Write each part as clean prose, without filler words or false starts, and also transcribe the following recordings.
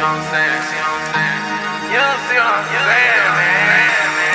what I'm saying? You don't see what I'm saying, man.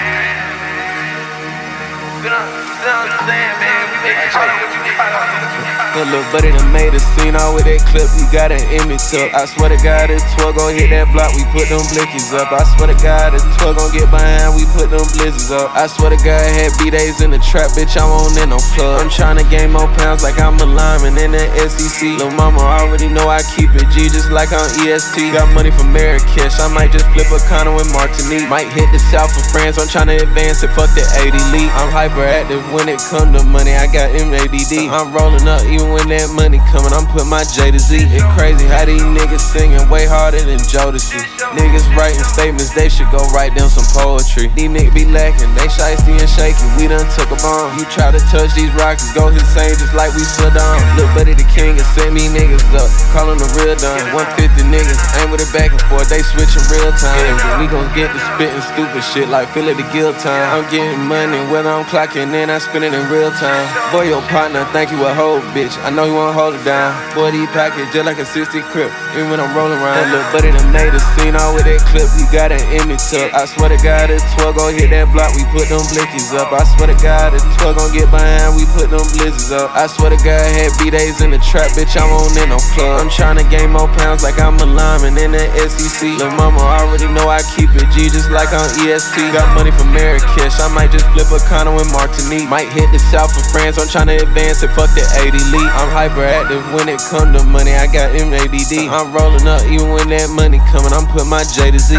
You don't understand, man. We make it caught up with you, caught up. The little buddy done made a scene all with that clip, he got an image up. I swear to God, this 12 gon' hit that block, we put them blickies up. I swear to God, this 12 gon' get behind, we put them blizzards up. I swear to God, had B-days in the trap, bitch, I won't in no club. I'm tryna gain more pounds like I'm a lineman in the SEC. Lil' mama already know I keep it G just like on EST. Got money from Marrakesh, I might just flip a condo in Martinique. Might hit the south of France, I'm tryna advance it, fuck the 80 lead. I'm hyperactive when it come to money, I got MADD. I'm rolling up even when that money coming, I'm putting my J to Z. It crazy how these niggas singing way harder than Jodeci. Niggas writing statements, they should go write them some poetry. These niggas be lacking, they shiesty and shaky, we done took a bomb. You try to touch these rockets, go Hussein just like we Saddam. Look buddy the king and send me niggas up, call them the real done. 150 niggas, aim with it back and forth, they switching real time. We gon' get to spitting stupid shit like Philip the Gill time. I'm getting money, whether I'm clocking in, I spend it in real time. Boy, your partner think you a hoe, bitch, I know you wanna hold it down. Boy, these package just like a 60 crib, even when I'm rolling around. That little buddy done made a scene all with that clip, he got an image up. I swear to God, this 12 gon' hit that block, we put them blickies up. I swear to God, this 12 gon' get behind, we put them blizzards up. I swear to God, had B-days in the trap, bitch, I won't in no club. I'm tryna gain more pounds like I'm a lineman in the SEC. Lil' mama already know I keep it G just like on EST. Got money from Marrakesh, I might just flip a condo in Martinique. Might hit the south of France, I'm tryna advance it, fuck the 80 lead. I'm hyperactive when it come to money, I got MADD. I'm rolling up even when that money coming, I'm putting my J to Z.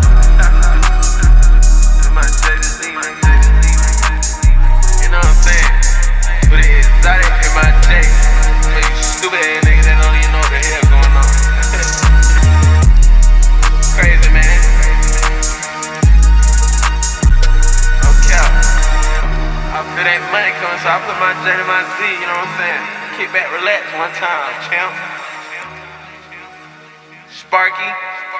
So I put my J to my Z, you know what I'm saying? Kick back, relax one time, champ. Sparky.